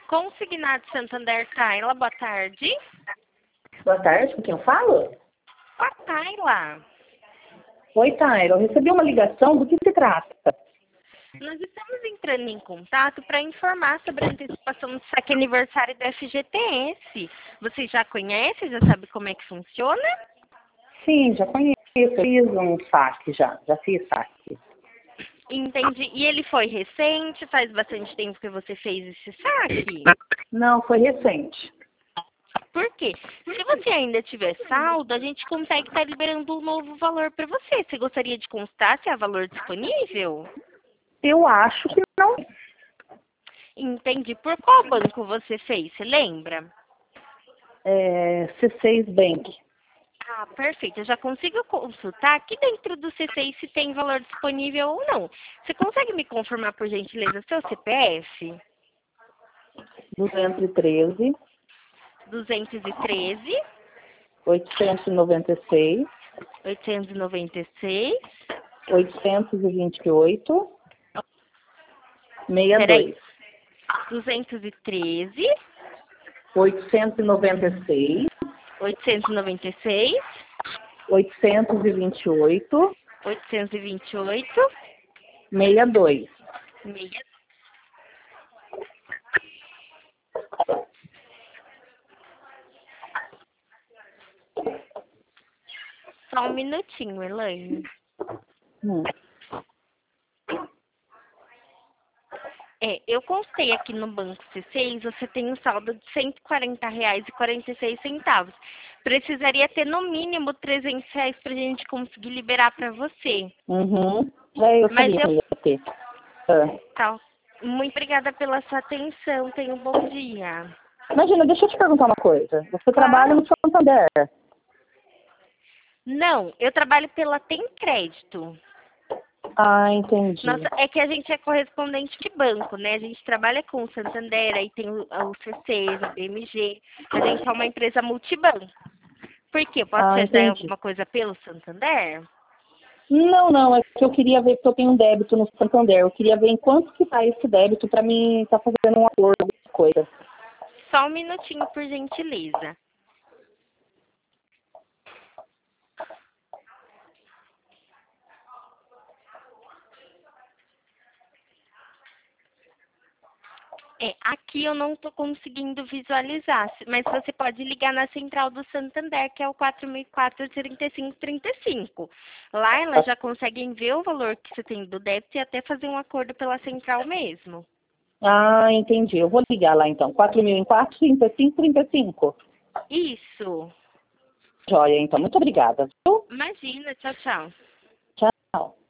Consignado Santander, Tayla, boa tarde. Boa tarde, com quem eu falo? Com a Tayla. Oi, Taira, eu recebi uma ligação, do que se trata? Nós estamos entrando em contato para informar sobre a antecipação do saque aniversário da FGTS. Você já conhece, já sabe como é que funciona? Sim, já conheço, eu fiz um saque já fiz saque. Entendi. E ele foi recente? Faz bastante tempo que você fez esse saque? Não, foi recente. Por quê? Se você ainda tiver saldo, a gente consegue estar liberando um novo valor para você. Você gostaria de constar se há valor disponível? Eu acho que não. Entendi. Por qual banco você fez? Você lembra? C6 Bank. Ah, perfeito. Eu já consigo consultar aqui dentro do C6 se tem valor disponível ou não. Você consegue me confirmar, por gentileza, seu CPF? 213, 213, 896, 896. 828, Peraí. 62. 213, 896, 896, 828, 828, 62. 6. Só um minutinho, Elaine. Hum. Eu constei aqui no Banco C6, você tem um saldo de R$ 140,46. Precisaria ter no mínimo R$ 300 para a gente conseguir liberar para você. Uhum. Eu Mas sabia que eu ia ter. Ah. Tá. Muito obrigada pela sua atenção. Tenha um bom dia. Imagina, deixa eu te perguntar uma coisa. Você trabalha Claro. no Santander? Não, eu trabalho pela Tem Crédito. Ah, entendi. Nossa, é que a gente é correspondente de banco, né? A gente trabalha com o Santander, aí tem o C6, a BMG. A gente é uma empresa multibanco. Por quê? Posso te Ah, ajudar em entendi. alguma coisa pelo Santander? Não, é que eu queria ver, porque eu tenho um débito no Santander. Eu queria ver em quanto que tá esse débito para mim estar fazendo um acordo, alguma coisa. Só um minutinho, por gentileza. Aqui eu não estou conseguindo visualizar, mas você pode ligar na central do Santander, que é o 4004-3535. Lá elas já conseguem ver o valor que você tem do débito e até fazer um acordo pela central mesmo. Ah, entendi. Eu vou ligar lá então. 4.004, 35, 35. Isso. Joia, então. Muito obrigada. Viu? Imagina. Tchau, tchau. Tchau.